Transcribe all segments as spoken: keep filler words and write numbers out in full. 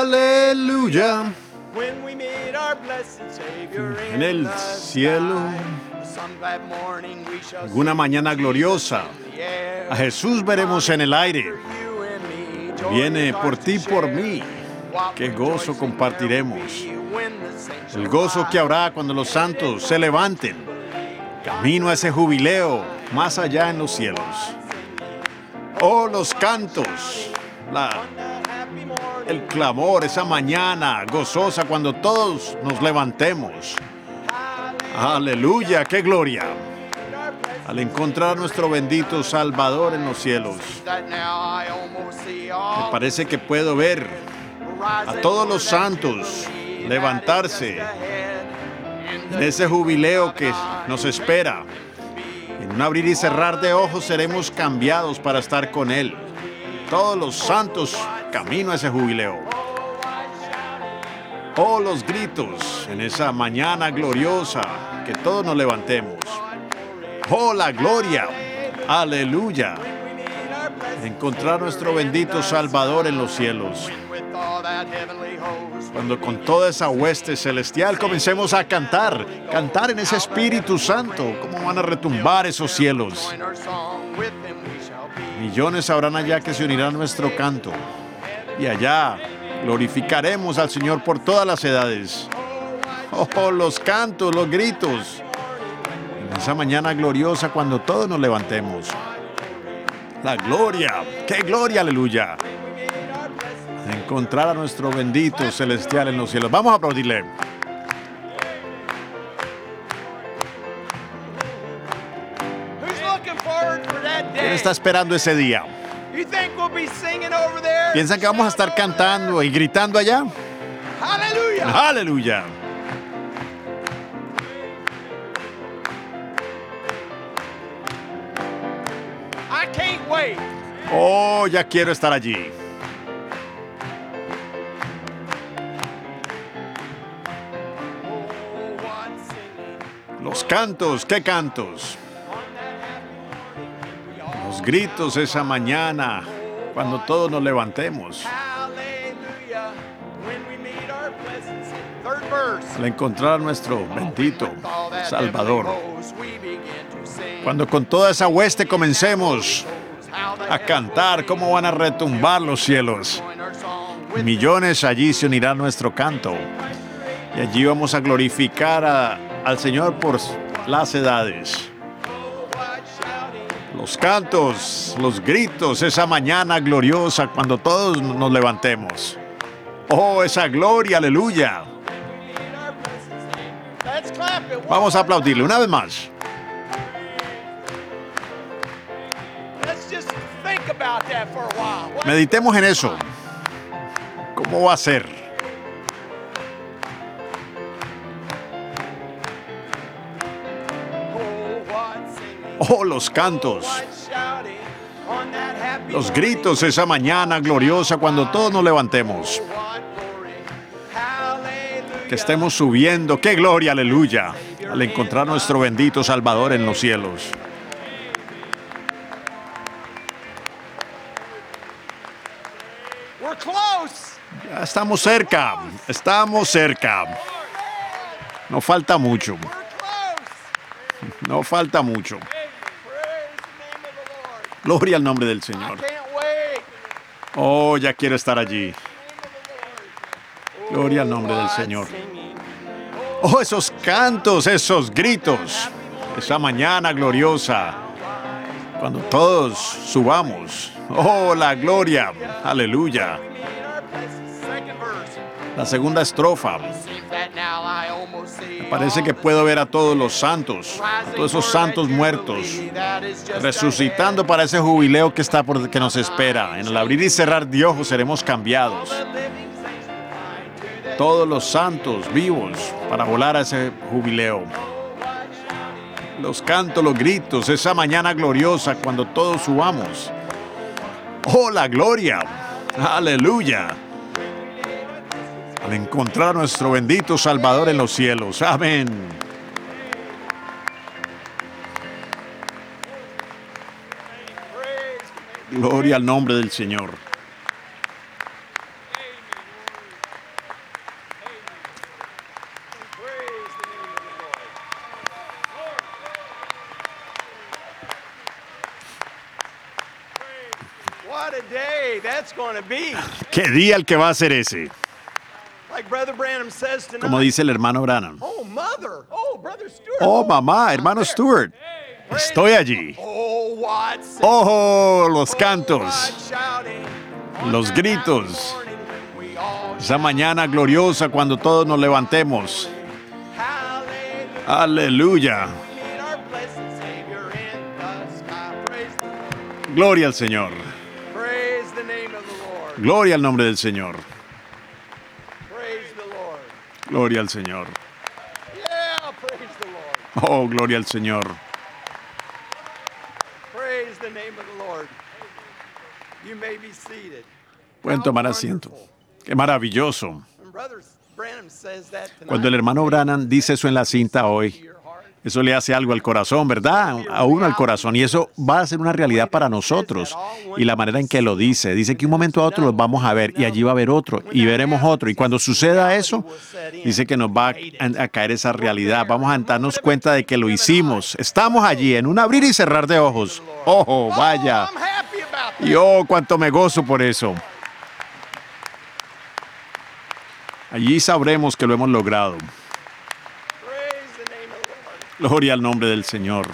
Aleluya. En el cielo, alguna mañana gloriosa, a Jesús veremos en el aire. Viene por ti, por mí. Qué gozo compartiremos. El gozo que habrá cuando los santos se levanten. Camino a ese jubileo más allá en los cielos. Oh, los cantos, la, el clamor, esa mañana gozosa cuando todos nos levantemos. Aleluya, qué gloria. Al encontrar a nuestro bendito Salvador en los cielos, me parece que puedo ver a todos los santos levantarse en ese jubileo que nos espera. En un abrir y cerrar de ojos seremos cambiados para estar con Él. Todos los santos camino a ese jubileo. Oh, los gritos en esa mañana gloriosa, que todos nos levantemos. Oh, la gloria, aleluya. Encontrar nuestro bendito Salvador en los cielos. Cuando con toda esa hueste celestial comencemos a cantar, cantar en ese Espíritu Santo, cómo van a retumbar esos cielos. Millones habrán allá que se unirán a nuestro canto. Y allá glorificaremos al Señor por todas las edades. Oh, los cantos, los gritos. En esa mañana gloriosa cuando todos nos levantemos. La gloria, qué gloria, aleluya. Encontrar a nuestro bendito celestial en los cielos. Vamos a aplaudirle. ¿Quién está esperando ese día? ¿Piensan que vamos a estar cantando y gritando allá? Aleluya. Aleluya. Oh, ya quiero estar allí. Los cantos, ¿qué cantos? Los gritos esa mañana, cuando todos nos levantemos. Al encontrar a nuestro bendito Salvador. Cuando con toda esa hueste comencemos a cantar, cómo van a retumbar los cielos. Millones allí se unirán a nuestro canto. Y allí vamos a glorificar a, al Señor por las edades. Los cantos, los gritos, esa mañana gloriosa cuando todos nos levantemos. Oh, esa gloria, aleluya. Vamos a aplaudirle una vez más. Meditemos en eso. ¿Cómo va a ser? Oh, los cantos. Los gritos esa mañana gloriosa cuando todos nos levantemos. Que estemos subiendo. ¡Qué gloria, aleluya! Al encontrar nuestro bendito Salvador en los cielos. Ya estamos cerca, estamos cerca. No falta mucho. No falta mucho. Gloria al nombre del Señor. Oh, ya quiero estar allí. Gloria al nombre del Señor. Oh, esos cantos, esos gritos. Esa mañana gloriosa. Cuando todos subamos. Oh, la gloria. Aleluya. La segunda estrofa. Me parece que puedo ver a todos los santos, a todos esos santos muertos, resucitando para ese jubileo que está por, que nos espera. En el abrir y cerrar de ojos seremos cambiados. Todos los santos vivos para volar a ese jubileo. Los cantos, los gritos, esa mañana gloriosa cuando todos subamos. ¡Oh, la gloria! ¡Aleluya! Al encontrar a nuestro bendito Salvador en los cielos. ¡Amén! Gloria al nombre del Señor. ¿Qué día el que va a ser ese? Como dice el hermano Branham. Oh, mamá, hermano Stewart. Estoy allí. Oh, los cantos. Los gritos. Esa mañana gloriosa cuando todos nos levantemos. Aleluya. Gloria al Señor. Gloria al nombre del Señor. Gloria al Señor. Oh, gloria al Señor. Pueden tomar asiento. Qué maravilloso. Cuando el hermano Branham dice eso en la cinta hoy, eso le hace algo al corazón, ¿verdad? A uno al corazón. Y eso va a ser una realidad para nosotros. Y la manera en que lo dice, dice que un momento a otro los vamos a ver y allí va a haber otro y veremos otro. Y cuando suceda eso, dice que nos va a, a caer esa realidad. Vamos a darnos cuenta de que lo hicimos. Estamos allí en un abrir y cerrar de ojos. ¡Ojo, vaya! Y oh, cuánto me gozo por eso. Allí sabremos que lo hemos logrado. Gloria al nombre del Señor.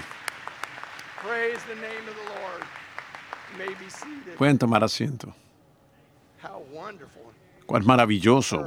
Pueden tomar asiento. Cuán maravilloso.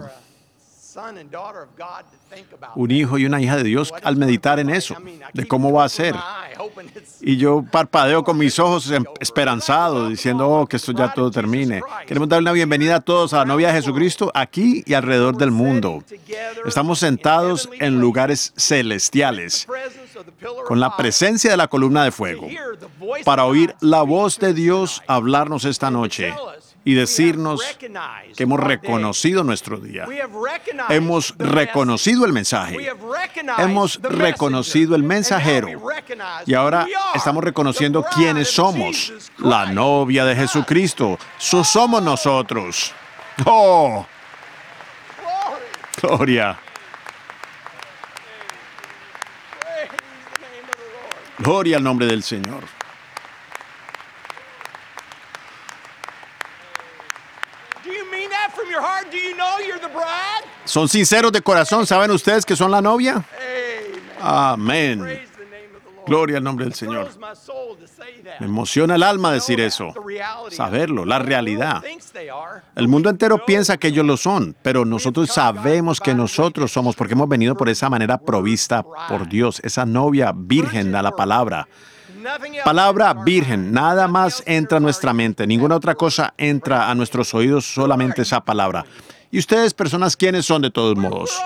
Un hijo y una hija de Dios al meditar en eso, de cómo va a ser. Y yo parpadeo con mis ojos esperanzado, diciendo, oh, que esto ya todo termine. Queremos dar una bienvenida a todos a la novia de Jesucristo, aquí y alrededor del mundo. Estamos sentados en lugares celestiales, con la presencia de la columna de fuego, para oír la voz de Dios hablarnos esta noche y decirnos que hemos reconocido nuestro día. Hemos reconocido el mensaje. Hemos reconocido el mensajero. Y ahora estamos reconociendo quiénes somos. La novia de Jesucristo. Eso somos nosotros. ¡Oh! Gloria. Gloria al nombre del Señor. ¿Son sinceros de corazón? ¿Saben ustedes que son la novia? Amén. Gloria al nombre del Señor. Me emociona el alma decir eso. Saberlo, la realidad. El mundo entero piensa que ellos lo son, pero nosotros sabemos que nosotros somos, porque hemos venido por esa manera provista por Dios, esa novia virgen a la palabra. Palabra virgen, nada más entra a nuestra mente, ninguna otra cosa entra a nuestros oídos, solamente esa palabra. ¿Y ustedes, personas, quiénes son de todos modos?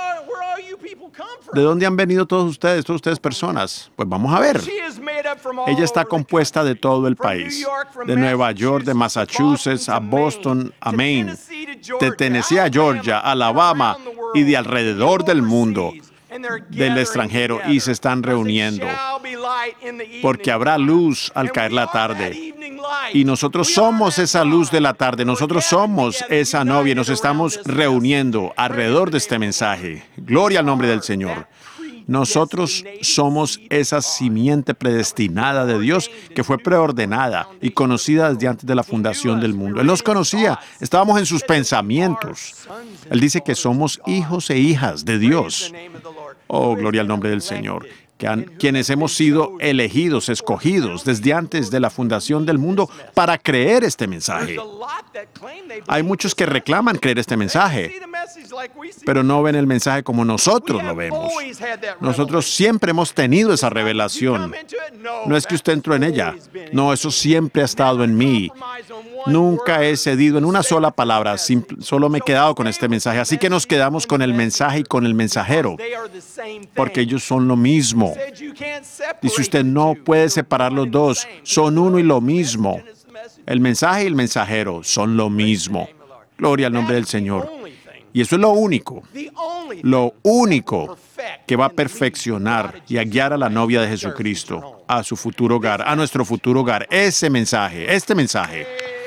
¿De dónde han venido todos ustedes, todas ustedes personas? Pues vamos a ver. Ella está compuesta de todo el país, de Nueva York, de Massachusetts, a Boston, a Maine, de Tennessee a Georgia, Alabama y de alrededor del mundo, del extranjero, y se están reuniendo porque habrá luz al caer la tarde. Y nosotros somos esa luz de la tarde, nosotros somos esa novia, nos estamos reuniendo alrededor de este mensaje. Gloria al nombre del Señor. Nosotros somos esa simiente predestinada de Dios que fue preordenada y conocida desde antes de la fundación del mundo. Él nos conocía, estábamos en sus pensamientos. Él dice que somos hijos e hijas de Dios. Oh, gloria al nombre del Señor. Que han, quienes hemos sido elegidos, escogidos desde antes de la fundación del mundo para creer este mensaje. Hay muchos que reclaman creer este mensaje, pero no ven el mensaje como nosotros lo vemos. Nosotros siempre hemos tenido esa revelación. No es que usted entró en ella. No, eso siempre ha estado en mí. Nunca he cedido en una sola palabra, solo me he quedado con este mensaje. Así que nos quedamos con el mensaje y con el mensajero, porque ellos son lo mismo. Dice usted, no puede separar los dos, son uno y lo mismo. El mensaje y el mensajero son lo mismo. Gloria al nombre del Señor. Y eso es lo único, lo único que va a perfeccionar y a guiar a la novia de Jesucristo a su futuro hogar, a nuestro futuro hogar. Ese mensaje, este mensaje.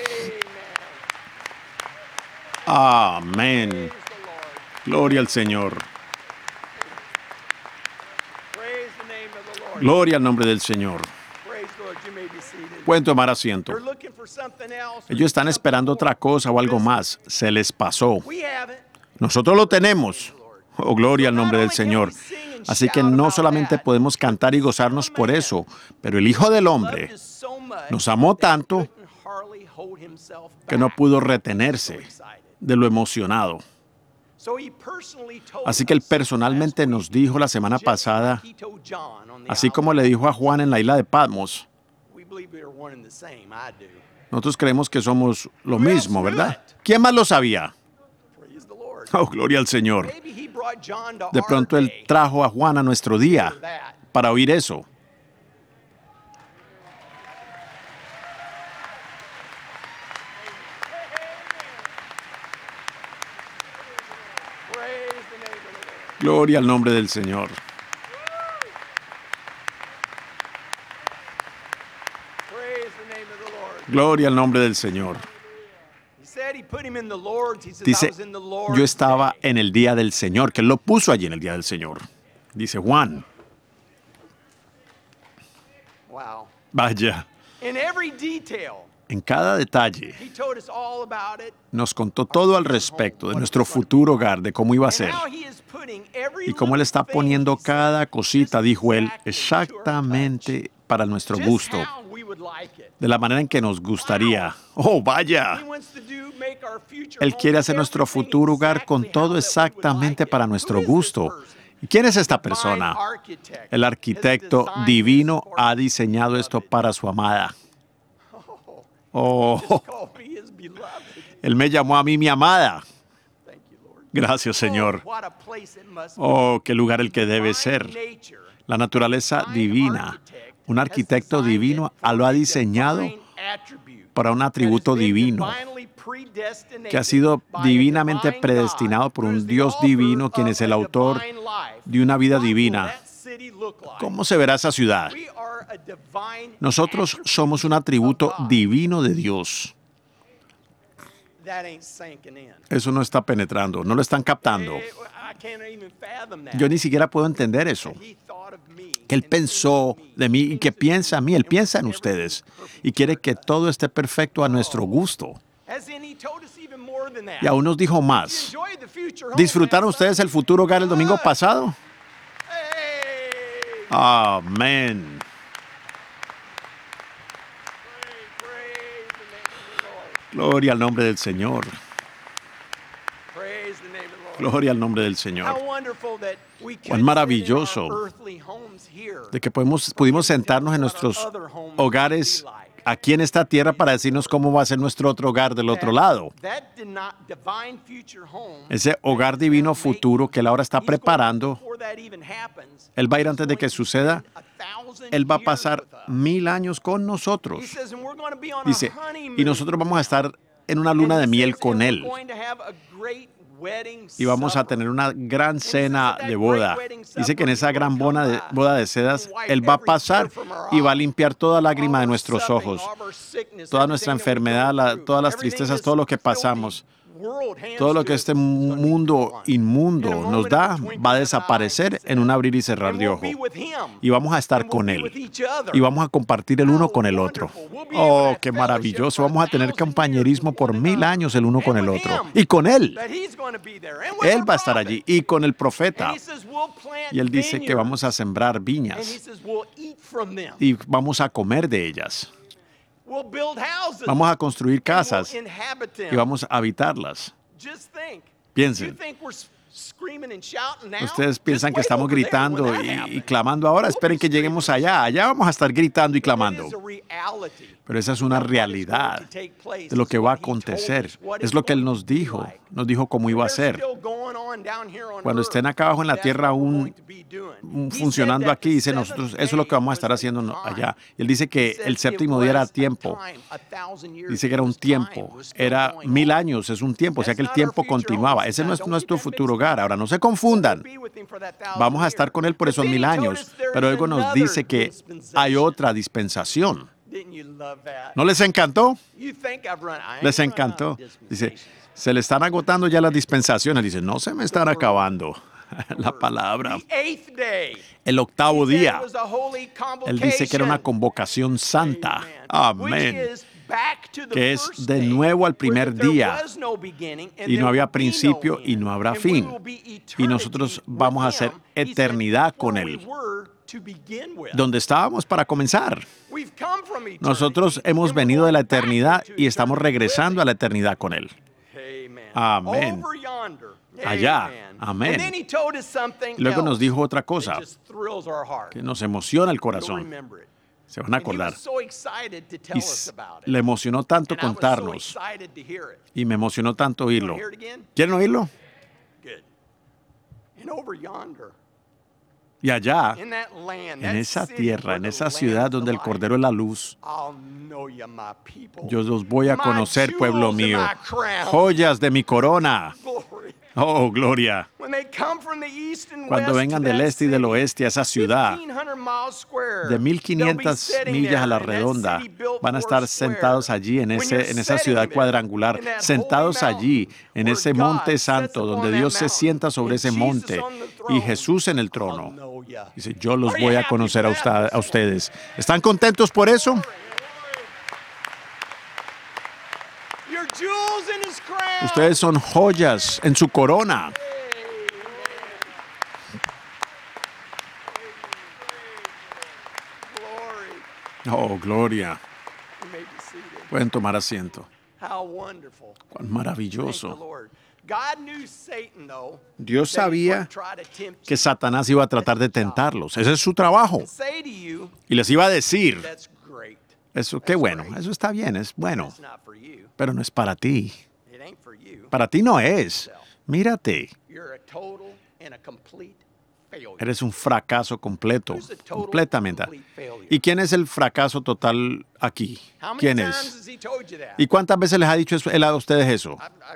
Amén. Gloria al Señor. Gloria al nombre del Señor. Pueden tomar asiento. Ellos están esperando otra cosa o algo más. Se les pasó. Nosotros lo tenemos. Oh, gloria al nombre del Señor. Así que no solamente podemos cantar y gozarnos por eso, pero el Hijo del Hombre nos amó tanto que no pudo retenerse de lo emocionado. Así que Él personalmente nos dijo la semana pasada, así como le dijo a Juan en la isla de Patmos, nosotros creemos que somos lo mismo, ¿verdad? ¿Quién más lo sabía? Oh, gloria al Señor. De pronto Él trajo a Juan a nuestro día para oír eso. Gloria al nombre del Señor. Gloria al nombre del Señor. Dice, yo estaba en el día del Señor, que Él lo puso allí en el día del Señor. Dice Juan. Vaya. En cada detalle, nos contó todo al respecto de nuestro futuro hogar, de cómo iba a ser. Y cómo Él está poniendo cada cosita, dijo Él, exactamente para nuestro gusto. De la manera en que nos gustaría. ¡Oh, vaya! Él quiere hacer nuestro futuro hogar con todo exactamente para nuestro gusto. ¿Y quién es esta persona? El arquitecto divino ha diseñado esto para su amada. Oh, Él me llamó a mí mi amada. Gracias, Señor. Oh, qué lugar el que debe ser. La naturaleza divina. Un arquitecto divino lo ha diseñado para un atributo divino que ha sido divinamente predestinado por un Dios divino, quien es el autor de una vida divina. ¿Cómo se verá esa ciudad? Nosotros somos un atributo divino de Dios. Eso no está penetrando, no lo están captando. Yo ni siquiera puedo entender eso. Que Él pensó de mí y que piensa en mí. Él piensa en ustedes y quiere que todo esté perfecto a nuestro gusto. Y aún nos dijo más. ¿Disfrutaron ustedes el futuro hogar el domingo pasado? Amén. Gloria al nombre del Señor. Gloria al nombre del Señor. Cuán maravilloso de que podemos, pudimos sentarnos en nuestros hogares aquí en esta tierra para decirnos cómo va a ser nuestro otro hogar del otro lado. Ese hogar divino futuro que Él ahora está preparando, Él va a ir antes de que suceda. Él va a pasar mil años con nosotros. Dice, y nosotros vamos a estar en una luna de miel con Él. Y vamos a tener una gran cena de boda. Dice que en esa gran boda de, boda de sedas, Él va a pasar y va a limpiar toda lágrima de nuestros ojos. Toda nuestra enfermedad, la, todas las tristezas, todo lo que pasamos. Todo lo que este mundo inmundo nos da va a desaparecer en un abrir y cerrar de ojos. Y vamos a estar con Él. Y vamos a compartir el uno con el otro. Oh, qué maravilloso. Vamos a tener compañerismo por mil años el uno con el otro. Y con Él. Él va a estar allí. Y con el profeta. Y Él dice que vamos a sembrar viñas. Y vamos a comer de ellas. Vamos a construir casas y vamos a habitarlas. Piensen. Ustedes piensan que estamos gritando y, y clamando ahora. Esperen que lleguemos allá. Allá vamos a estar gritando y clamando. Pero esa es una realidad de lo que va a acontecer. Es lo que Él nos dijo. Nos dijo cómo iba a ser. Cuando estén acá abajo en la tierra aún funcionando aquí, dice nosotros, eso es lo que vamos a estar haciendo allá. Y Él dice que el séptimo día era tiempo. Dice que era un tiempo. Era mil años, es un tiempo. O sea que el tiempo continuaba. Ese no es nuestro futuro hogar. Ahora, no se confundan. Vamos a estar con Él por esos mil años. Pero luego nos dice que hay otra dispensación. ¿No les encantó? Les encantó. Dice, se le están agotando ya las dispensaciones. Dice, no se me están acabando. la palabra. El octavo día. Él dice que era una convocación santa. Amén. Que es de nuevo al primer día. Y no había principio y no habrá fin. Y nosotros vamos a hacer eternidad con Él. Donde estábamos para comenzar. Nosotros hemos venido de la eternidad y estamos regresando a la eternidad con Él. Amén. Allá. Amén. Luego nos dijo otra cosa que nos emociona el corazón. Se van a acordar. Y le emocionó tanto contarnos. Y me emocionó tanto oírlo. ¿Quieren oírlo? Y allá, en esa tierra, en esa ciudad donde el Cordero es la luz, yo los voy a conocer, pueblo mío. Joyas de mi corona. Oh, gloria. Cuando vengan del este y del oeste a esa ciudad, de mil quinientas millas a la redonda, van a estar sentados allí en, ese, en esa ciudad cuadrangular, sentados allí en ese monte santo, donde Dios se sienta sobre ese monte y Jesús en el trono. Dice, yo los voy a conocer a, usted, a ustedes. ¿Están contentos por eso? Ustedes son joyas en su corona. Oh, gloria. Pueden tomar asiento. Cuán maravilloso. Dios sabía que Satanás iba a tratar de tentarlos. Ese es su trabajo. Y les iba a decir, eso, qué bueno, eso está bien, es bueno, pero no es para ti. Para ti no es. Mírate. Eres un fracaso completo, completamente. ¿Y quién es el fracaso total aquí? ¿Quién es? ¿Y cuántas veces les ha dicho él a ustedes eso?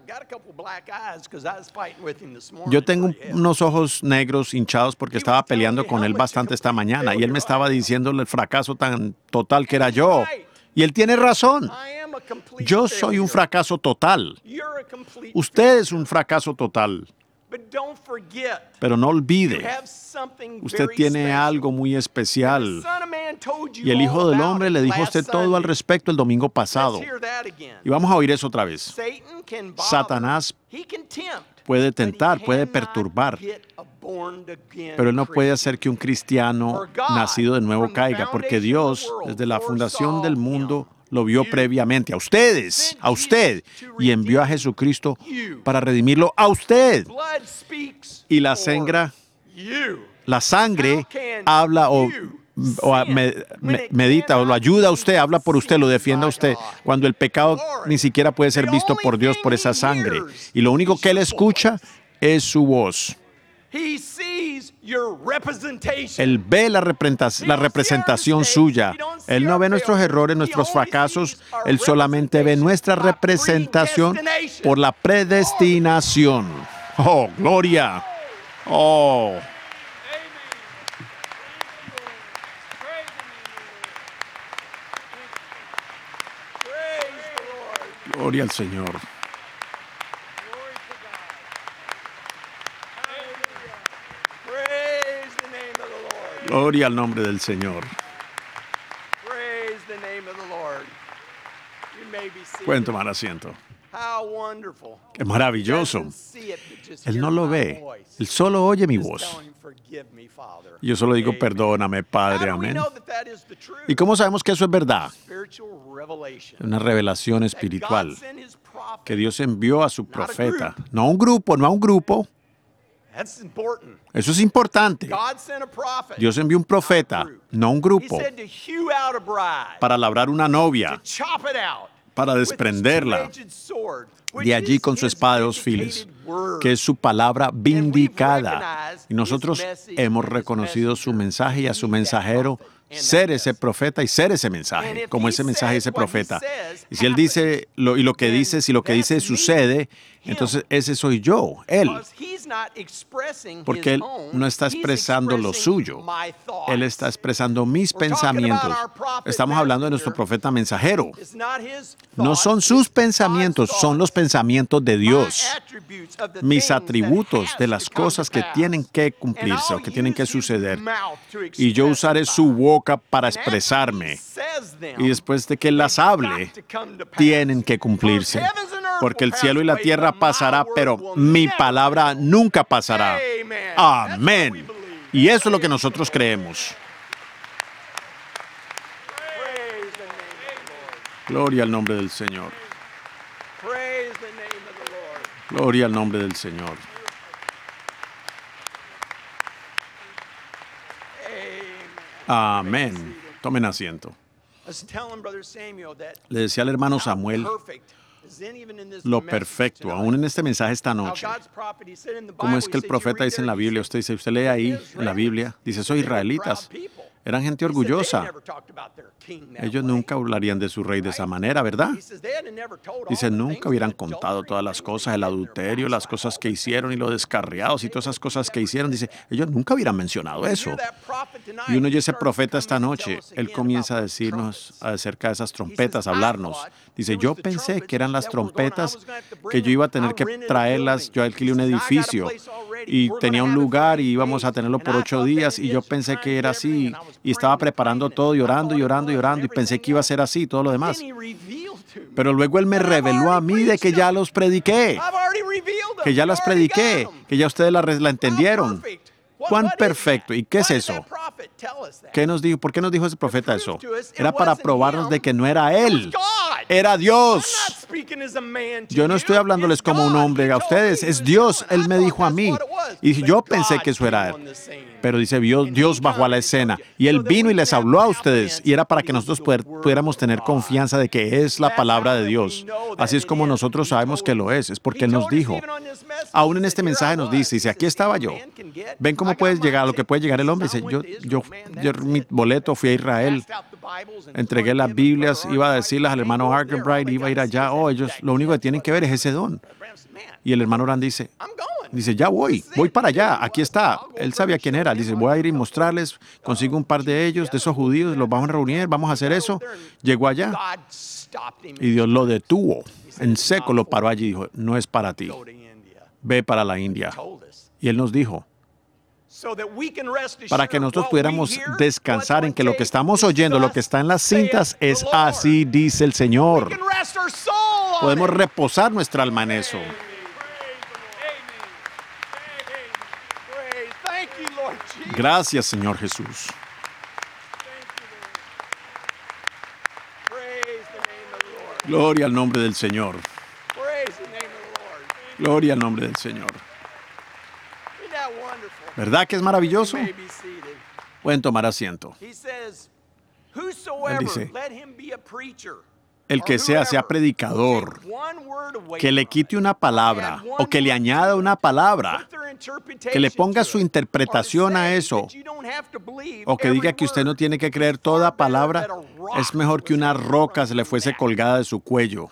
Yo tengo unos ojos negros hinchados porque estaba peleando con él bastante esta mañana y él me estaba diciendo el fracaso tan total que era yo. Y él tiene razón. Yo soy un fracaso total. Usted es un fracaso total. Pero no olvide, usted tiene algo muy especial. Y el Hijo del Hombre le dijo a usted todo al respecto el domingo pasado. Y vamos a oír eso otra vez. Satanás puede tentar, puede perturbar, pero él no puede hacer que un cristiano nacido de nuevo caiga, porque Dios, desde la fundación del mundo, lo vio previamente a ustedes, a usted, y envió a Jesucristo para redimirlo a usted. Y la sangre, la sangre habla o, o me, me, medita o lo ayuda a usted, habla por usted, lo defiende a usted, cuando el pecado ni siquiera puede ser visto por Dios por esa sangre. Y lo único que él escucha es su voz. Él ve la representación, la representación suya. Él no ve nuestros errores, nuestros fracasos. Él solamente ve nuestra representación por la predestinación. Oh, gloria. Oh. Gloria al Señor. Gloria al nombre del Señor. Pueden tomar asiento. Qué maravilloso. Él no lo ve. Él solo oye mi voz. Y yo solo digo, perdóname, Padre. Amén. ¿Y cómo sabemos que eso es verdad? Una revelación espiritual que Dios envió a su profeta. No a un grupo, no a un grupo. Eso es importante. Dios envió un profeta, no un grupo, para labrar una novia, para desprenderla de allí con su espada de dos filos, que es su palabra vindicada. Y nosotros hemos reconocido su mensaje y a su mensajero ser ese profeta y ser ese mensaje, como ese mensaje y ese profeta. Y si él dice, lo, y lo que dice, si lo que dice sucede, Entonces ese soy yo, Él. Porque Él no está expresando lo suyo. Él está expresando mis pensamientos. Estamos hablando de nuestro profeta mensajero. No son sus pensamientos, son los pensamientos de Dios. Mis atributos de las cosas que tienen que cumplirse o que tienen que suceder. Y yo usaré su boca para expresarme. Y después de que Él las hable, tienen que cumplirse. Porque el cielo y la tierra pasará, pero mi palabra nunca pasará. Amén. Y eso es lo que nosotros creemos. Gloria al nombre del Señor. Gloria al nombre del Señor. Amén. Tomen asiento. Le decía al hermano Samuel lo perfecto, aún en este mensaje esta noche. ¿Cómo es que el profeta dice en la Biblia? Usted dice, usted lee ahí en la Biblia, dice, soy israelitas. Eran gente orgullosa. Ellos nunca hablarían de su rey de esa manera, ¿verdad? Dice, nunca hubieran contado todas las cosas, el adulterio, las cosas que hicieron y los descarriados y todas esas cosas que hicieron. Dice, ellos nunca hubieran mencionado eso. Y uno oye ese profeta esta noche, él comienza a decirnos acerca de esas trompetas, a hablarnos. Dice, yo pensé que eran las trompetas que yo iba a tener que traerlas. Yo alquilé un edificio y tenía un lugar y íbamos a tenerlo por ocho días y yo pensé que era así. Y estaba preparando todo, llorando, llorando, llorando, y pensé que iba a ser así y todo lo demás. Pero luego Él me reveló a mí de que ya los prediqué, que ya las prediqué, que ya ustedes la, la entendieron. ¡Cuán perfecto! ¿Y qué es eso? ¿Qué nos dijo? ¿Por qué nos dijo ese profeta eso? Era para probarnos de que no era Él, era Dios. Yo no estoy hablándoles como un hombre a ustedes, es Dios. Él me dijo a mí. Y yo pensé que eso era Él. Pero dice, Dios, Dios bajó a la escena y Él vino y les habló a ustedes. Y era para que nosotros poder, pudiéramos tener confianza de que es la palabra de Dios. Así es como nosotros sabemos que lo es. Es porque Él nos dijo. Aún en este mensaje nos dice, dice, aquí estaba yo. Ven cómo puedes llegar a lo que puede llegar el hombre. Dice, yo, yo, yo mi boleto fui a Israel. Entregué las Biblias, iba a decirles al hermano Arkenbright, iba a ir allá. Oh, ellos lo único que tienen que ver es ese don. Y el hermano Orán dice, dice, ya voy, voy para allá, aquí está. Él sabía quién era. Dice, voy a ir y mostrarles, consigo un par de ellos, de esos judíos, los vamos a reunir, vamos a hacer eso. Llegó allá y Dios lo detuvo. En seco lo paró allí y dijo, no es para ti, ve para la India. Y Él nos dijo, para que nosotros pudiéramos descansar en que lo que estamos oyendo, lo que está en las cintas, es así, dice el Señor. Podemos reposar nuestra alma en eso. Gracias, Señor Jesús. Gloria al nombre del Señor. Gloria al nombre del Señor. ¿Verdad que es maravilloso? Pueden tomar asiento. Él dice, el que sea, sea predicador, que le quite una palabra o que le añada una palabra, que le ponga su interpretación a eso, o que diga que usted no tiene que creer toda palabra, es mejor que una roca se le fuese colgada de su cuello.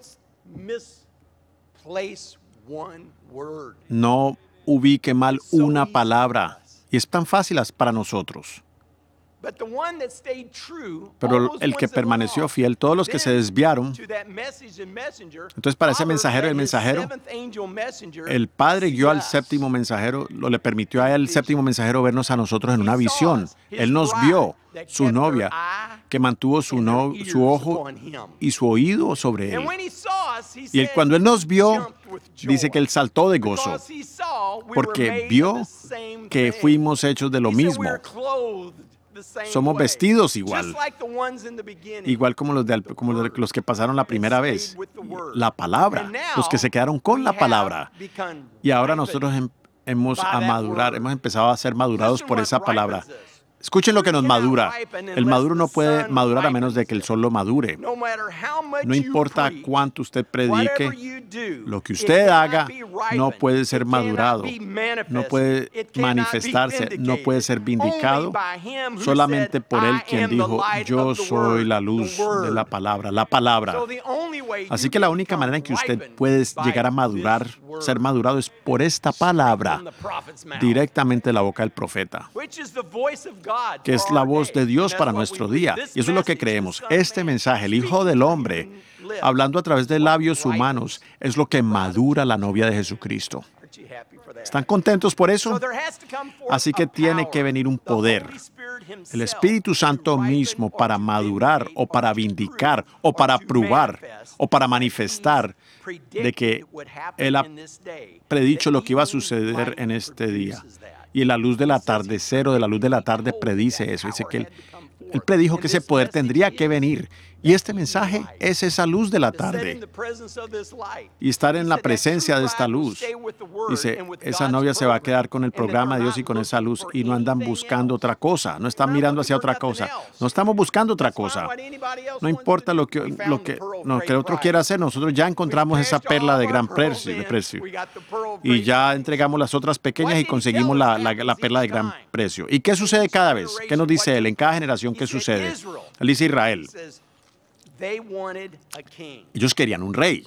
No ubique mal una palabra. Y es tan fácil para nosotros. Pero el que permaneció fiel, todos los que se desviaron, entonces para ese mensajero, el mensajero, el Padre guió al séptimo mensajero, lo le permitió a él, el séptimo mensajero, vernos a nosotros en una visión. Él nos vio, su novia, que mantuvo su, no, su ojo y su oído sobre él. Y él, cuando Él nos vio, dice que Él saltó de gozo, porque vio que fuimos hechos de lo mismo. Somos vestidos igual, igual como los, de, como los que pasaron la primera vez. La palabra, los que se quedaron con la palabra. Y ahora nosotros hem, hemos a madurar, hemos empezado a ser madurados por esa palabra. Escuchen lo que nos madura. El maduro no puede madurar a menos de que el sol lo madure. No importa cuánto usted predique, lo que usted haga no puede ser madurado, no puede manifestarse, no puede ser vindicado solamente por Él quien dijo, yo soy la luz de la palabra, la palabra. Así que la única manera en que usted puede llegar a madurar, ser madurado, es por esta palabra, directamente de la boca del profeta, que es la voz de Dios para nuestro día. Y eso es lo que creemos. Este mensaje, el Hijo del Hombre, hablando a través de labios humanos, es lo que madura la novia de Jesucristo. ¿Están contentos por eso? Así que tiene que venir un poder, el Espíritu Santo mismo, para madurar o para vindicar o para probar o para manifestar de que Él ha predicho lo que iba a suceder en este día. Y la luz del atardecer o de la luz de la tarde predice eso. Dice que Él, él predijo que ese poder tendría que venir. Y este mensaje es esa luz de la tarde. Y estar en la presencia de esta luz. Dice, esa novia se va a quedar con el programa de Dios y con esa luz y no andan buscando otra cosa. No están mirando hacia otra cosa. No estamos buscando otra cosa. No importa lo que, lo que, lo que el otro quiera hacer. Nosotros ya encontramos esa perla de gran precio. De precio. Y ya entregamos las otras pequeñas y conseguimos la, la, la perla de gran precio. ¿Y qué sucede cada vez? ¿Qué nos dice Él? En cada generación, ¿qué sucede? Él dice Israel. Ellos querían un rey,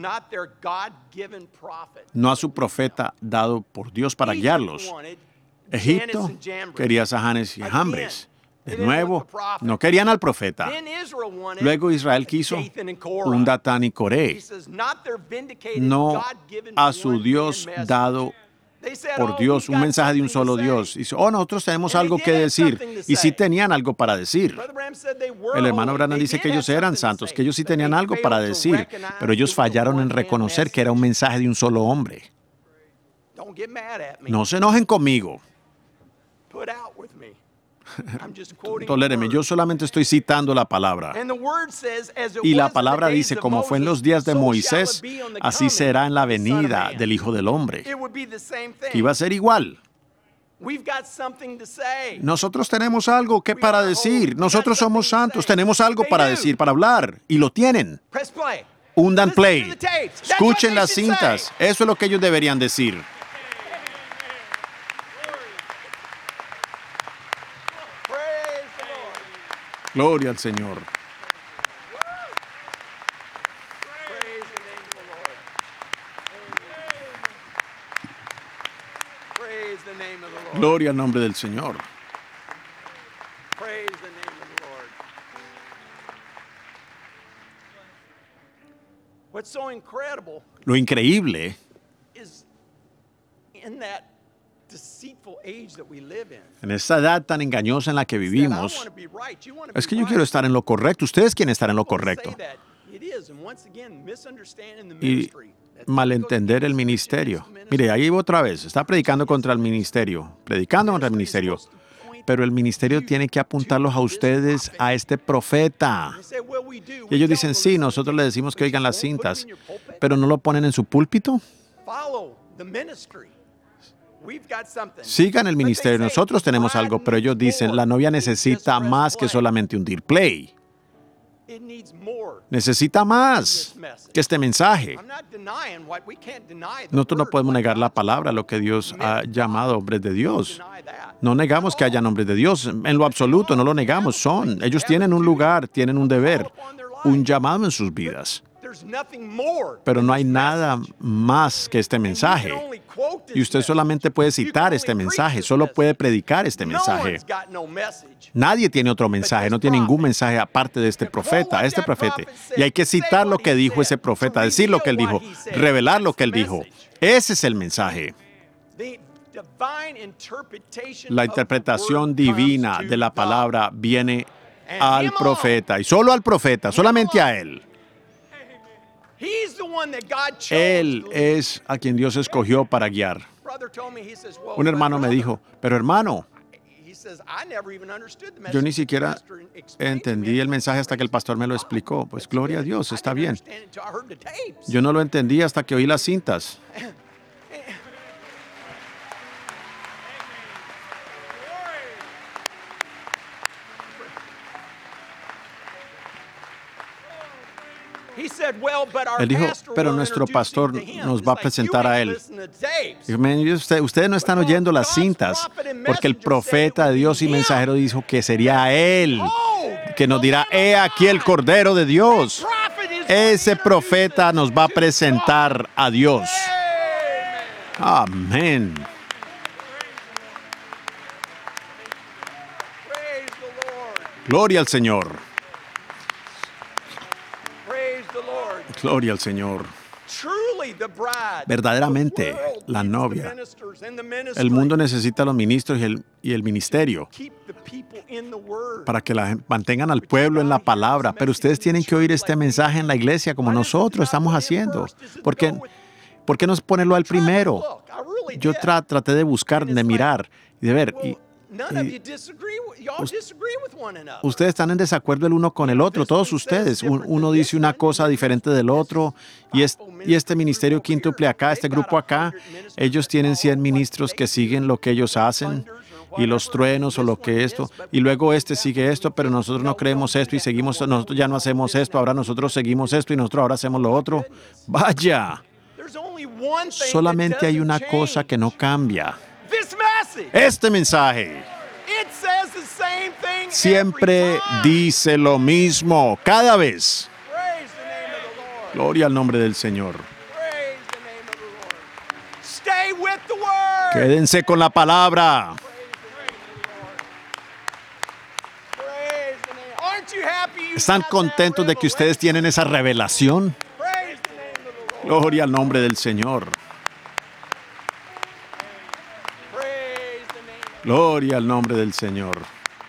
no a su profeta dado por Dios para guiarlos. Egipto quería a Janes y Jambres. De nuevo, no querían al profeta. Luego Israel quiso un Datán y Coré, no a su Dios dado por Dios, un mensaje de un solo Dios. Dice, oh, nosotros tenemos algo que decir. Y sí tenían algo para decir. El hermano Branham dice que ellos eran santos, que ellos sí tenían algo para decir, pero ellos fallaron en reconocer que era un mensaje de un solo hombre. No se enojen conmigo. Toléreme, yo solamente estoy citando la palabra. Y la palabra dice, como fue en los días de Moisés, así será en la venida del Hijo del Hombre. Que iba a ser igual. Nosotros tenemos algo que para decir. Nosotros somos santos, tenemos algo para decir, para hablar. Y lo tienen. Hundan play. Escuchen las cintas. Eso es lo que ellos deberían decir. Gloria al Señor. Gloria al nombre del Señor. Lo increíble en esta edad tan engañosa en la que vivimos, es que yo quiero estar en lo correcto. Ustedes quieren estar en lo correcto. Y malentender el ministerio. Mire, ahí otra vez. Está predicando contra el ministerio. Predicando contra el ministerio. Pero el ministerio tiene que apuntarlos a ustedes, a este profeta. Y ellos dicen, sí, nosotros le decimos que oigan las cintas, pero no lo ponen en su púlpito. Sigan el ministerio. Nosotros tenemos algo, pero ellos dicen, la novia necesita más que solamente hundir play. Necesita más que este mensaje. Nosotros no podemos negar la palabra, lo que Dios ha llamado hombres de Dios. No negamos que haya hombres de Dios. En lo absoluto, no lo negamos. Son. Ellos tienen un lugar, tienen un deber, un llamado en sus vidas. Pero no hay nada más que este mensaje. Y usted solamente puede citar este mensaje, solo puede predicar este mensaje. Nadie tiene otro mensaje, no tiene ningún mensaje aparte de este profeta, este profeta. Y hay que citar lo que dijo ese profeta, decir lo que él dijo, revelar lo que él dijo. Ese es el mensaje. La interpretación divina de la palabra viene al profeta, y solo al profeta, solamente a él. Él es a quien Dios escogió para guiar. Un hermano me dijo, pero hermano, yo ni siquiera entendí el mensaje hasta que el pastor me lo explicó. Pues gloria a Dios, está bien. Yo no lo entendí hasta que oí las cintas. Él dijo, pero nuestro pastor nos va a presentar a él. Dijo, "Man, usted- ustedes no están oyendo las cintas, porque el profeta de Dios y mensajero dijo que sería él, que nos dirá, he aquí el Cordero de Dios. Ese profeta nos va a presentar a Dios. Amén. Gloria al Señor. Gloria al Señor. Verdaderamente, la novia. El mundo necesita a los ministros y el, y el ministerio para que la, mantengan al pueblo en la palabra. Pero ustedes tienen que oír este mensaje en la iglesia como nosotros estamos haciendo. ¿Por qué, ¿por qué no ponerlo al primero? Yo tra- traté de buscar, de mirar y de ver. Y, y ustedes están en desacuerdo el uno con el otro, todos ustedes. Un- uno dice una cosa diferente del otro. Y, es, y este ministerio quíntuple acá, este grupo acá, ellos tienen cien ministros que siguen lo que ellos hacen y los truenos o lo que esto. Y luego este sigue esto, pero nosotros no creemos esto y seguimos, nosotros ya no hacemos esto, ahora nosotros seguimos esto y nosotros ahora hacemos lo otro. Vaya, solamente hay una cosa que no cambia. Este mensaje siempre dice lo mismo, cada vez. Gloria al nombre del Señor. Quédense con la palabra. ¿Están contentos de que ustedes tienen esa revelación? Gloria al nombre del Señor. Gloria al nombre del Señor.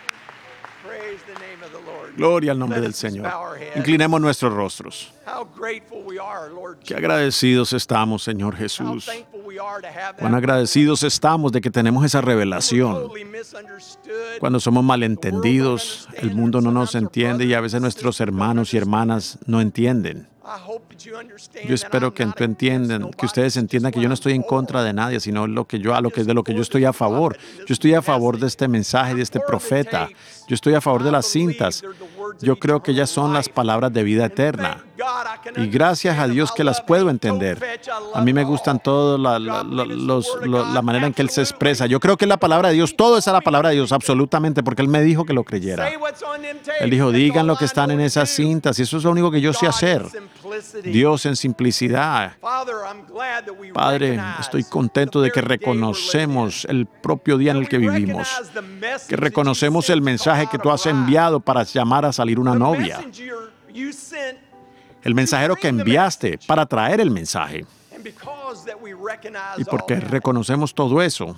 Gloria al nombre del Señor. Inclinemos nuestros rostros. Qué agradecidos estamos, Señor Jesús. Cuán agradecidos estamos de que tenemos esa revelación. Cuando somos malentendidos, el mundo no nos entiende y a veces nuestros hermanos y hermanas no entienden. Yo espero que tú entiendan, que ustedes entiendan que yo no estoy en contra de nadie, sino lo que yo, a lo que, de lo que yo estoy a favor. Yo estoy a favor de este mensaje, de este profeta. Yo estoy a favor de las cintas. Yo creo que ellas son las palabras de vida eterna. Y gracias a Dios que las puedo entender. A mí me gustan todos la, la, la, los, lo- la manera en que Él se expresa. Yo creo que es la palabra de Dios. Todo es la palabra de Dios, absolutamente, porque Él me dijo que lo creyera. Él dijo, digan lo que están en esas cintas. Y eso es lo único que yo sé hacer. Dios en simplicidad. Padre, estoy contento de que reconocemos el propio día en el que vivimos, que reconocemos el mensaje que tú has enviado para llamar a salir una novia, el mensajero que enviaste para traer el mensaje. Y porque reconocemos todo eso,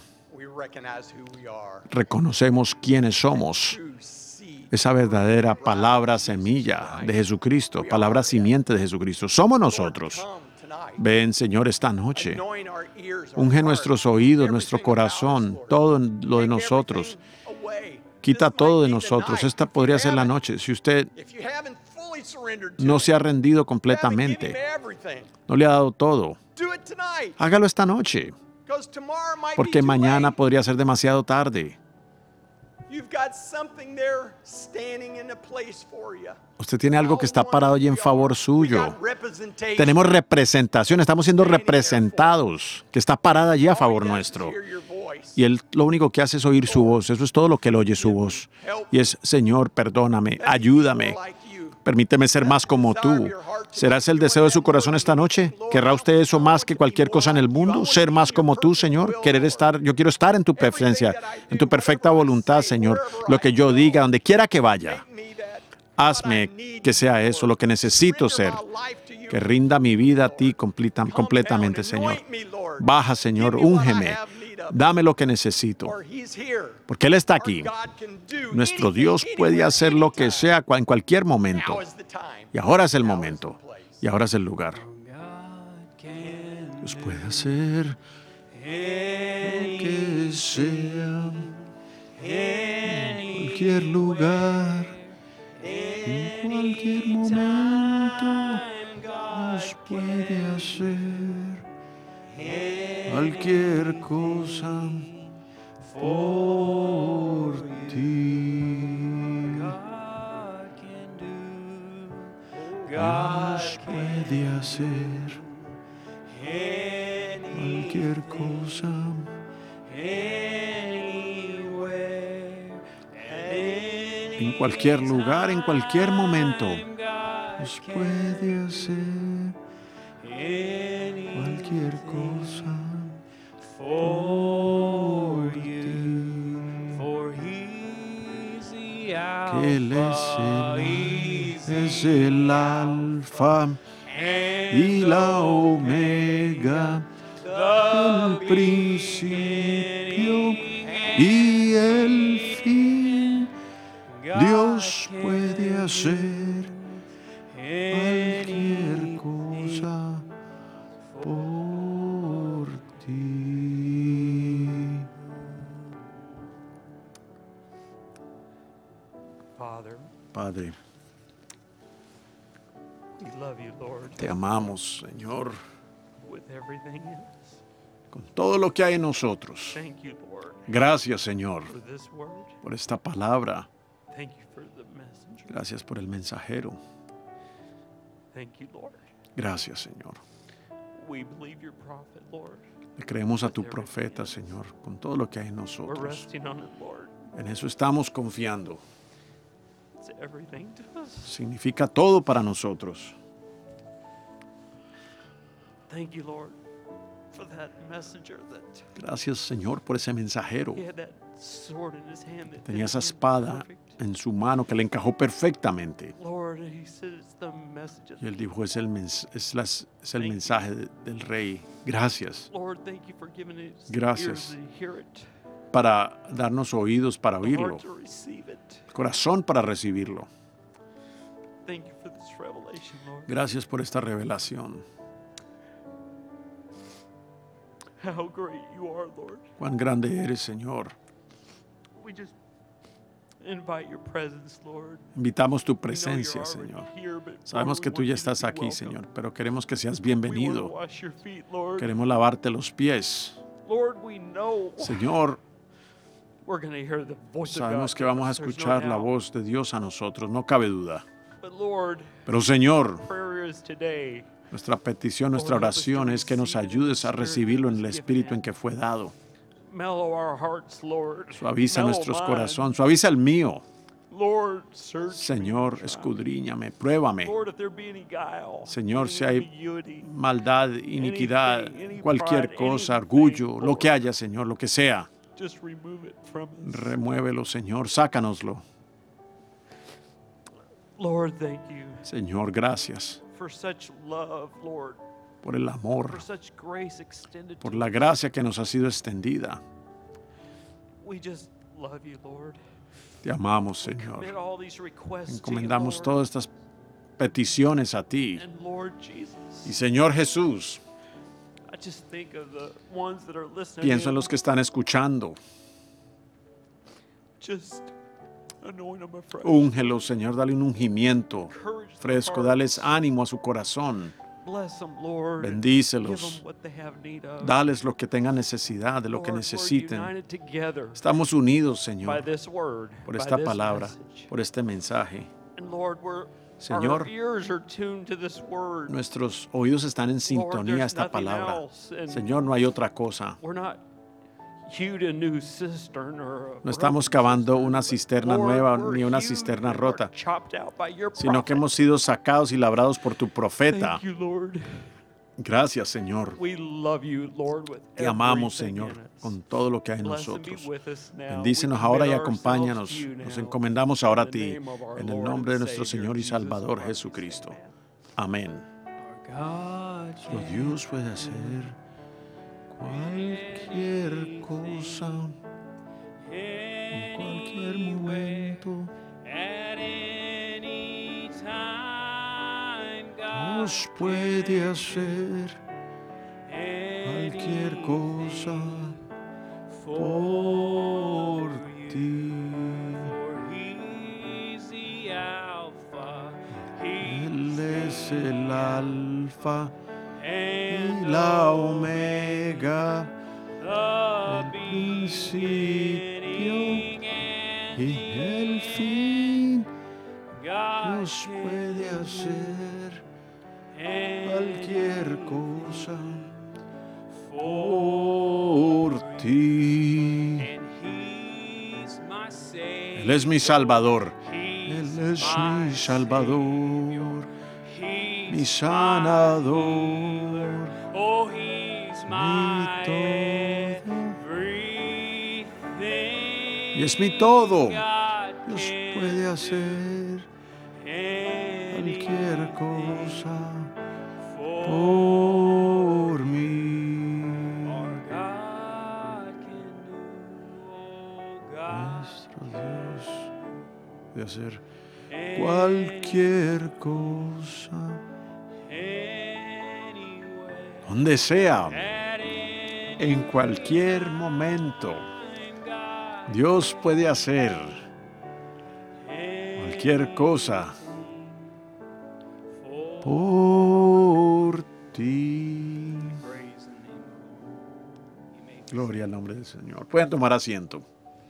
reconocemos quiénes somos. Esa verdadera palabra semilla de Jesucristo, palabra simiente de Jesucristo. Somos nosotros. Ven, Señor, esta noche. Unge nuestros oídos, nuestro corazón, todo lo de nosotros. Quita todo de nosotros. Esta podría ser la noche. Si usted no se ha rendido completamente, no le ha dado todo, hágalo esta noche, porque mañana podría ser demasiado tarde. Usted tiene algo que está parado allí en favor suyo. Tenemos representación, estamos siendo representados, que está parada allí a favor nuestro. Y Él lo único que hace es oír su voz. Eso es todo lo que Él oye, su voz. Y es, Señor, perdóname, ayúdame. Permíteme ser más como tú. ¿Será ese el deseo de su corazón esta noche? ¿Querrá usted eso más que cualquier cosa en el mundo? ¿Ser más como tú, Señor? Querer estar, yo quiero estar en tu presencia, en tu perfecta voluntad, Señor. Lo que yo diga, donde quiera que vaya. Hazme que sea eso, lo que necesito ser. Que rinda mi vida a ti completa- completamente, Señor. Baja, Señor, úngeme. Dame lo que necesito. Porque Él está aquí. Nuestro Dios puede hacer lo que sea en cualquier momento. Y ahora es el momento. Y ahora es el lugar. Dios puede hacer lo que sea en cualquier lugar, en cualquier momento. Dios puede hacer cualquier cosa por ti. Dios puede hacer cualquier cosa. En cualquier lugar, en cualquier momento, Dios puede hacer cualquier cosa por ti. Que Él es el, es el alfa y la omega, el principio y el fin. Dios puede hacer cualquier cosa por ti. Padre, te amamos, Señor, con todo lo que hay en nosotros. Gracias, Señor, por esta palabra. Gracias por el mensajero. Gracias, Señor. Le creemos a tu profeta, Señor, con todo lo que hay en nosotros. En eso estamos confiando. Significa todo para nosotros. Gracias, Señor, por ese mensajero. Tenía esa espada en su mano que le encajó perfectamente. Y él dijo, es el, mens- es las- es el mensaje de- del rey. Gracias. Gracias para darnos oídos para oírlo, corazón para recibirlo. Gracias por esta revelación. Cuán grande eres, Señor. Invitamos tu presencia, Señor. Sabemos que tú ya estás aquí, Señor, pero queremos que seas bienvenido. Queremos lavarte los pies. Señor, sabemos que vamos a escuchar la voz de Dios a nosotros, no cabe duda. Pero, Señor, nuestra petición, nuestra oración es que nos ayudes a recibirlo en el espíritu en que fue dado. Suaviza nuestros corazones, suaviza el mío. Señor, escudriñame, pruébame. Señor, si hay maldad, iniquidad, cualquier cosa, orgullo, lo que haya, Señor, lo que sea, remuévelo, Señor, sácanoslo. Señor, gracias por el amor, por la gracia que nos ha sido extendida. Te amamos, Señor. Encomendamos todas estas peticiones a ti. Y, Señor Jesús, pienso en los que están escuchando. Úngelo, Señor, dale un ungimiento fresco, dales ánimo a su corazón. Bendícelos. Dales lo que tengan necesidad, de lo que necesiten. Estamos unidos, Señor, por esta palabra, por este mensaje. Señor, nuestros oídos están en sintonía a esta palabra. Señor, no hay otra cosa. No estamos cavando una cisterna nueva ni una cisterna rota, sino que hemos sido sacados y labrados por tu profeta. Gracias, Señor. Te amamos, Señor, con todo lo que hay en nosotros. Bendícenos ahora y acompáñanos. Nos encomendamos ahora a ti, en el nombre de nuestro Señor y Salvador Jesucristo. Amén. Nuestro Dios puede hacer cualquier cosa, en cualquier momento. Dios puede hacer cualquier cosa por ti. Él es el alfa y la omega, el principio y el fin. Dios puede hacer cosa por ti. Él es mi Salvador. Él es mi Salvador, mi sanador, mi todo. Y es mi todo. Dios puede hacer cualquier cosa por mí. Nuestro Dios puede hacer cualquier cosa, donde sea, en cualquier momento. Dios puede hacer cualquier cosa por ti. Gloria al nombre del Señor. Pueden tomar asiento.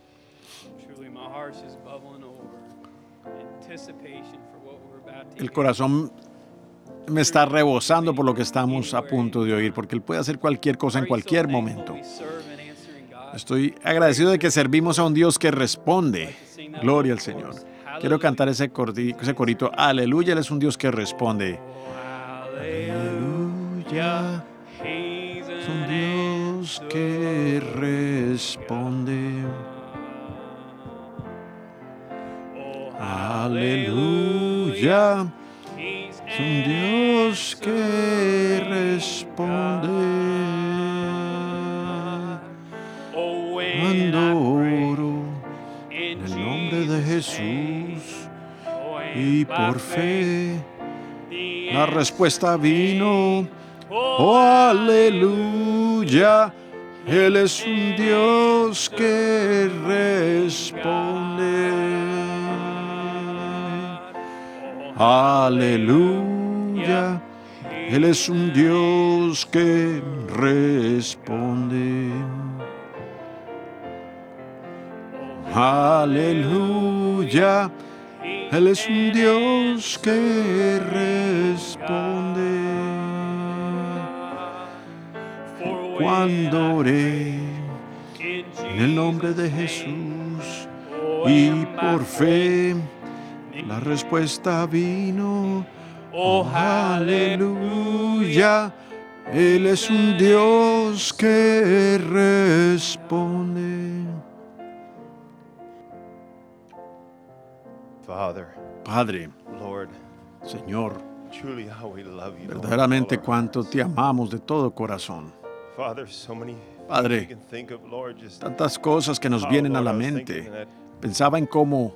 El corazón me está rebosando por lo que estamos a punto de oír, porque Él puede hacer cualquier cosa en cualquier momento. Estoy agradecido de que servimos a un Dios que responde. Gloria al Señor. Quiero cantar ese, cordi, ese corito. Aleluya, Él es un Dios que responde. Aleluya, es un Dios que responde. Aleluya, es un Dios que responde. Cuando oro en el nombre de Jesús y por fe, la respuesta vino. Oh, aleluya, Él es un Dios que responde. Aleluya, Él es un Dios que responde. Aleluya, Él es un Dios que responde. Cuando oré en el nombre de Jesús y por fe, la respuesta vino. Oh, aleluya, Él es un Dios que responde. Padre, Señor, verdaderamente cuánto te amamos de todo corazón. Padre, tantas cosas que nos vienen a la mente. Pensaba en cómo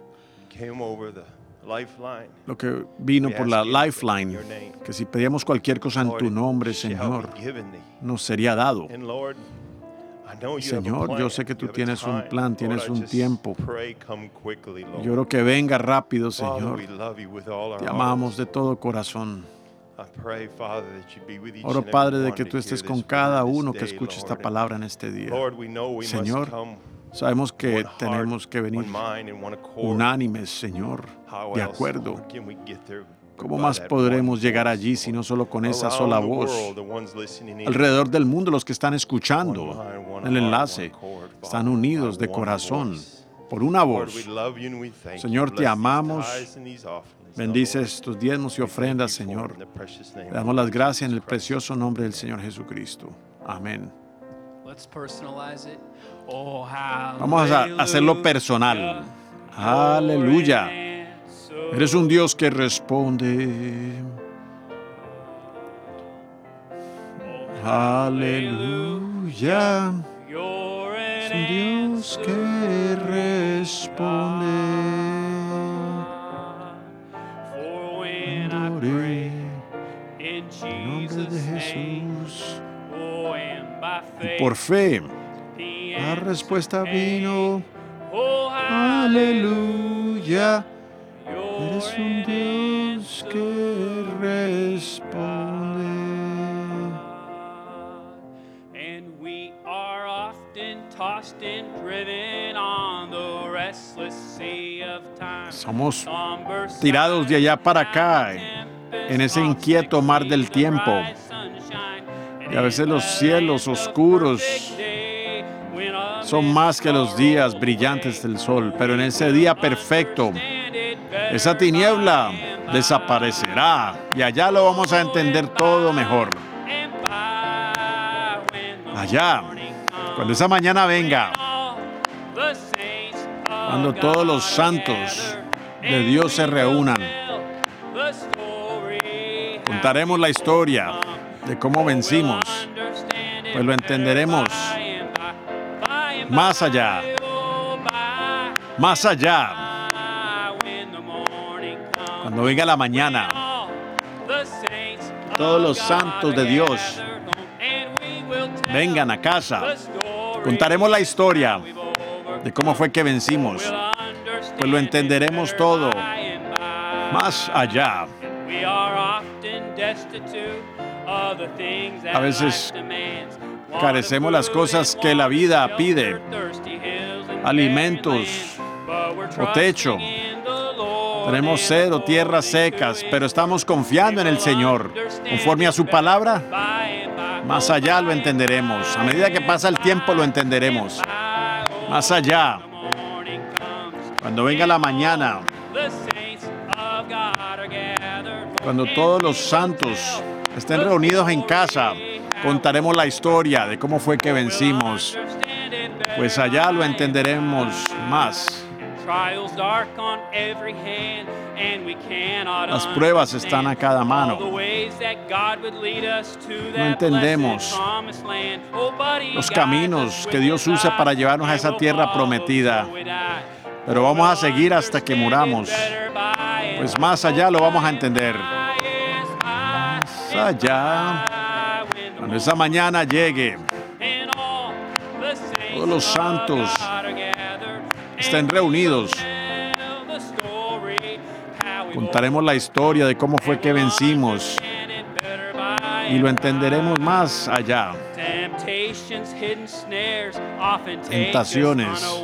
lo que vino por la Lifeline, que si pedíamos cualquier cosa en tu nombre, Señor, nos sería dado. Señor, yo sé que tú tienes un plan, tienes un tiempo. Yo oro que venga rápido, Señor. Te amamos de todo corazón. Oro, Padre, de que tú estés con cada uno que escuche esta palabra en este día. Señor, sabemos que tenemos que venir unánimes, Señor, de acuerdo. ¿Cómo más podremos llegar allí si no solo con esa sola voz? Alrededor del mundo, los que están escuchando el enlace están unidos de corazón por una voz. Señor, te amamos. Bendice estos diezmos y ofrendas, Señor. Le damos las gracias en el precioso nombre del Señor Jesucristo. Amén. Vamos a hacerlo personal. Aleluya. Eres un Dios que responde. Aleluya. Es un Dios que responde. Oré en nombre de Jesús. Y por fe, la respuesta vino. Aleluya. Eres un Dios que responde. And we are often tossed and driven on the restless sea of time. Somos tirados de allá para acá en ese inquieto mar del tiempo. Y a veces los cielos oscuros son más que los días brillantes del sol, pero en ese día perfecto, esa tiniebla desaparecerá y allá lo vamos a entender todo mejor. Allá, cuando esa mañana venga, cuando todos los santos de Dios se reúnan, contaremos la historia de cómo vencimos, pues lo entenderemos más allá, más allá. Cuando venga la mañana, todos los santos de Dios vengan a casa, contaremos la historia de cómo fue que vencimos, pues lo entenderemos todo más allá. A veces carecemos las cosas que la vida pide, alimentos o techo. Tenemos sed o tierras secas, pero estamos confiando en el Señor. Conforme a su palabra, más allá lo entenderemos. A medida que pasa el tiempo lo entenderemos. Más allá, cuando venga la mañana, cuando todos los santos estén reunidos en casa, contaremos la historia de cómo fue que vencimos, pues allá lo entenderemos más. Las pruebas están a cada mano. No entendemos los caminos que Dios usa para llevarnos a esa tierra prometida, pero vamos a seguir hasta que muramos, pues más allá lo vamos a entender. Más allá, cuando esa mañana llegue, todos los santos estén reunidos, contaremos la historia de cómo fue que vencimos y lo entenderemos más allá. Tentaciones,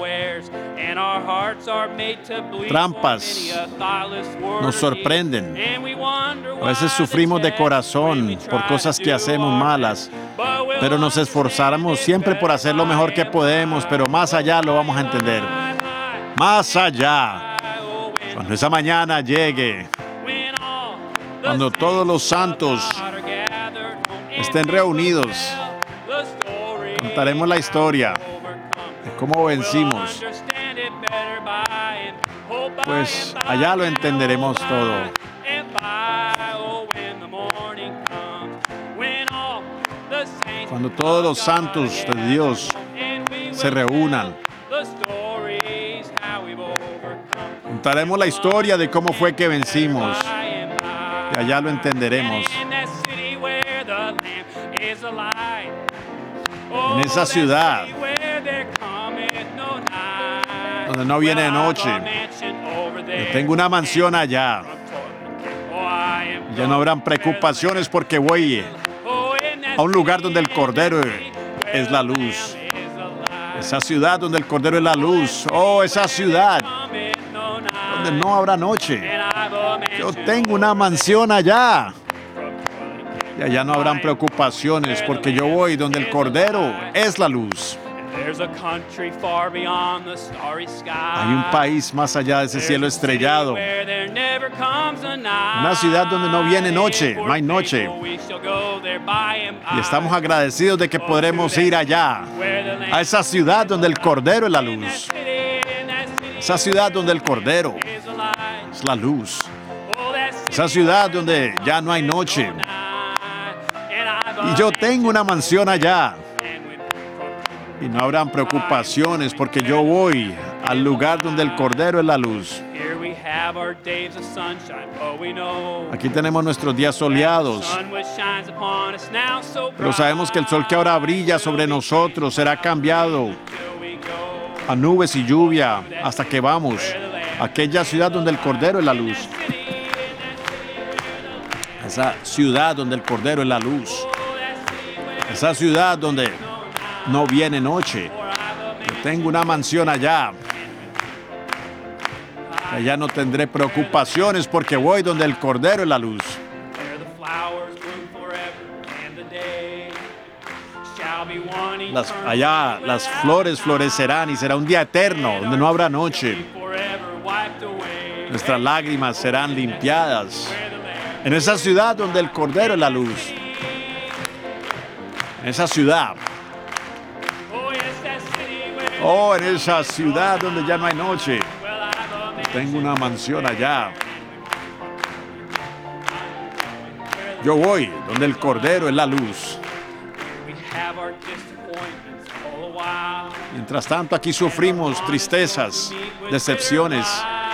trampas nos sorprenden. A veces sufrimos de corazón por cosas que hacemos malas, pero nos esforzaremos siempre por hacer lo mejor que podemos, pero más allá lo vamos a entender. Más allá, cuando esa mañana llegue, cuando todos los santos estén reunidos, contaremos la historia de cómo vencimos, pues allá lo entenderemos todo. Cuando todos los santos de Dios se reúnan, contaremos la historia de cómo fue que vencimos y allá lo entenderemos. En esa ciudad donde no viene de noche, yo tengo una mansión allá. Ya no habrán preocupaciones porque voy a un lugar donde el Cordero es la luz. Esa ciudad donde el Cordero es la luz. Oh, esa ciudad donde no habrá noche. Yo tengo una mansión allá. Y allá no habrán preocupaciones porque yo voy donde el Cordero es la luz. Hay un país más allá de ese cielo estrellado. Una ciudad donde no viene noche, no hay noche. Y estamos agradecidos de que podremos ir allá, a esa ciudad donde el Cordero es la luz. Esa ciudad donde el Cordero es la luz. Esa ciudad donde ya no hay noche. Y yo tengo una mansión allá. Y no habrán preocupaciones porque yo voy al lugar donde el Cordero es la luz. Aquí tenemos nuestros días soleados. Pero sabemos que el sol que ahora brilla sobre nosotros será cambiado a nubes y lluvia hasta que vamos a aquella ciudad donde el Cordero es la luz. Esa ciudad donde el Cordero es la luz. Esa ciudad donde no viene noche. Yo tengo una mansión allá. Allá no tendré preocupaciones porque voy donde el Cordero es la luz. Las, allá las flores florecerán y será un día eterno donde no habrá noche. Nuestras lágrimas serán limpiadas. En esa ciudad donde el Cordero es la luz. En esa ciudad. Oh, en esa ciudad donde ya no hay noche. Tengo una mansión allá. Yo voy donde el Cordero es la luz. Mientras tanto, aquí sufrimos tristezas, decepciones.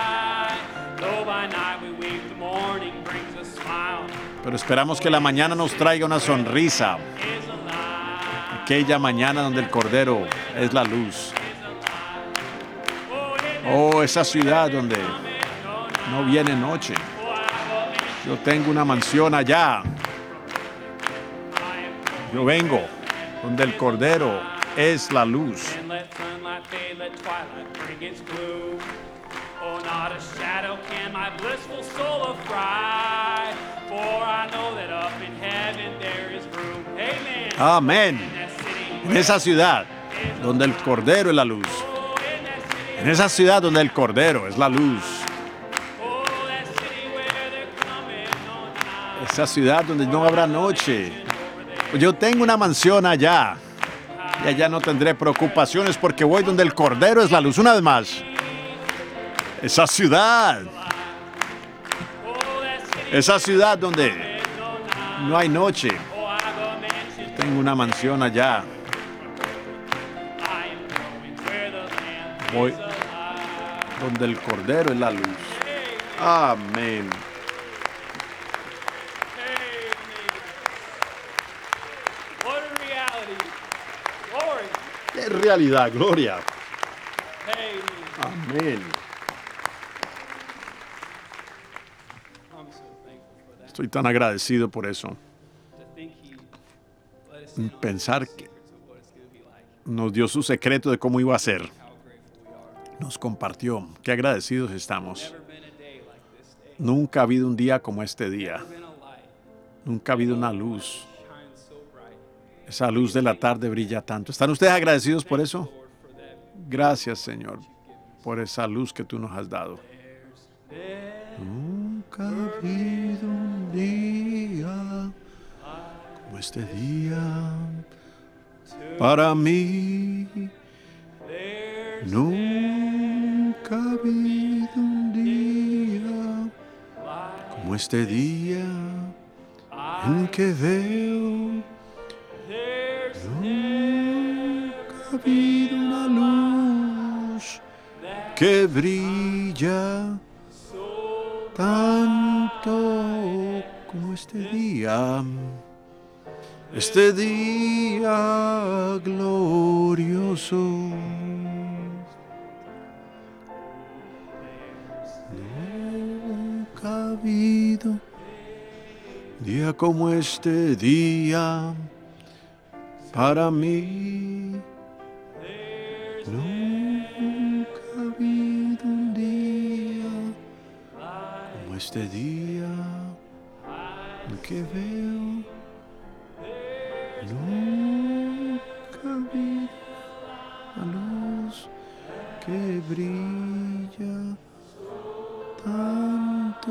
Pero esperamos que la mañana nos traiga una sonrisa. Aquella mañana donde el Cordero es la luz. Oh, esa ciudad donde no viene noche. Yo tengo una mansión allá. Yo vengo donde el Cordero es la luz. Amén. En esa ciudad donde el Cordero es la luz. En esa ciudad donde el Cordero es la luz. Esa ciudad donde no habrá noche. Yo tengo una mansión allá. Y allá no tendré preocupaciones porque voy donde el Cordero es la luz. Una vez más. Esa ciudad. Esa ciudad donde no hay noche. Tengo una mansión allá. Voy donde el Cordero es la luz. Amén. ¡Qué realidad, gloria! Amén. Estoy tan agradecido por eso. Pensar que nos dio su secreto de cómo iba a ser. Nos compartió. Qué agradecidos estamos. Nunca ha habido un día como este día. Nunca ha habido una luz. Esa luz de la tarde brilla tanto. ¿Están ustedes agradecidos por eso? Gracias, Señor, por esa luz que tú nos has dado. Nunca ha habido un día como este día para mí. Nunca ha habido un día como este día en que veo. Nunca ha habido una luz que brilla tanto como este día. Este día glorioso. Nunca ha habido día como este día para mí. Nunca ha habido un día como este día que veo. Nunca ha habido la luz que brilla tanto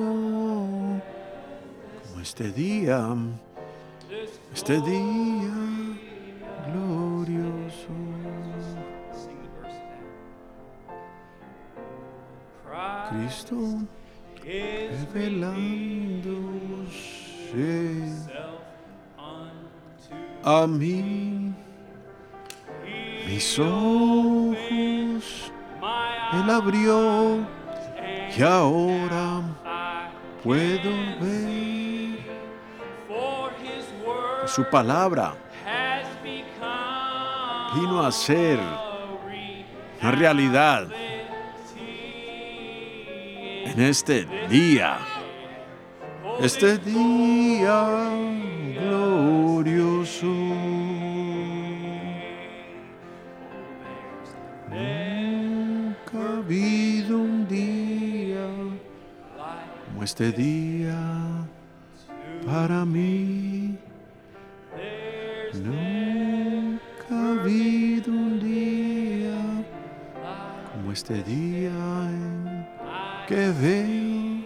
como este día. Este día glorioso. Cristo revelándose a mí, mis ojos Él abrió y ahora puedo ver su palabra vino a ser una realidad en este día, este día glorioso. Nunca ha habido un día como este día para mí. Nunca ha este día en que veo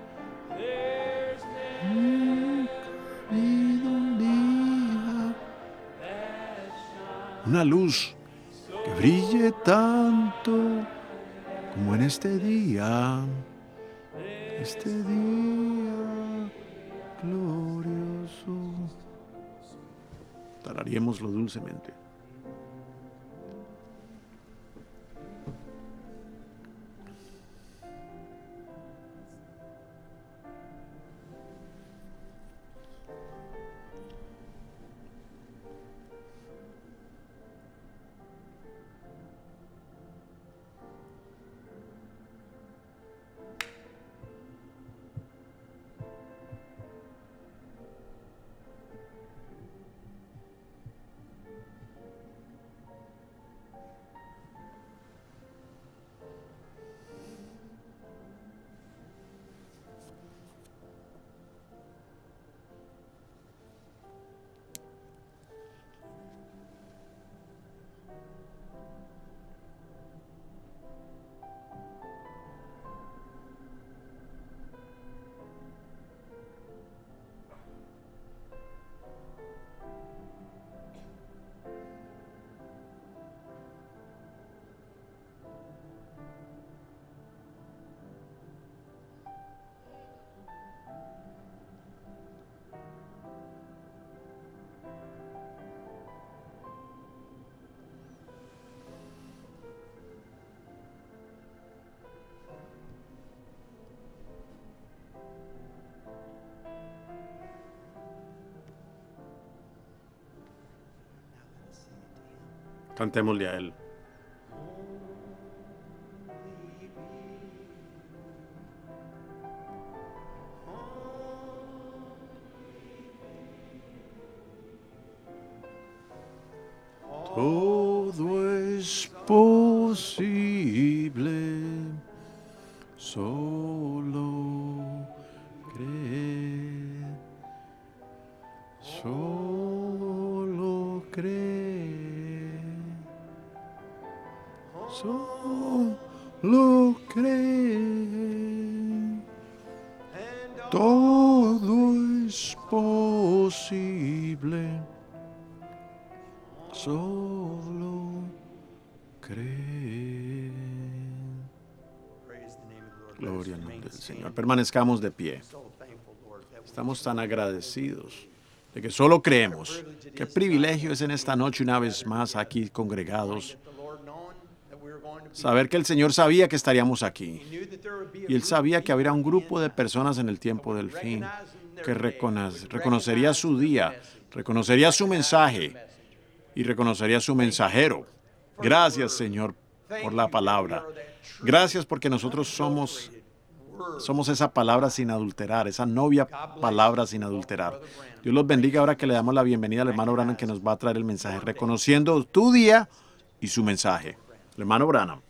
un día, una luz que brille tanto como en este día, este día glorioso. Tararíemoslo dulcemente. Cantémosle a Él. Todo es posible, solo cree, solo cree, solo cree. Todo es posible. Solo cree. Gloria al nombre del Señor. Permanezcamos de pie. Estamos tan agradecidos de que solo creemos. Qué privilegio es en esta noche una vez más aquí congregados. Saber que el Señor sabía que estaríamos aquí. Y Él sabía que habría un grupo de personas en el tiempo del fin que recono- reconocería su día, reconocería su mensaje y reconocería su mensajero. Gracias, Señor, por la palabra. Gracias porque nosotros somos, somos esa palabra sin adulterar, esa novia palabra sin adulterar. Dios los bendiga ahora que le damos la bienvenida al hermano Branham que nos va a traer el mensaje, reconociendo tu día y su mensaje. El hermano Branham.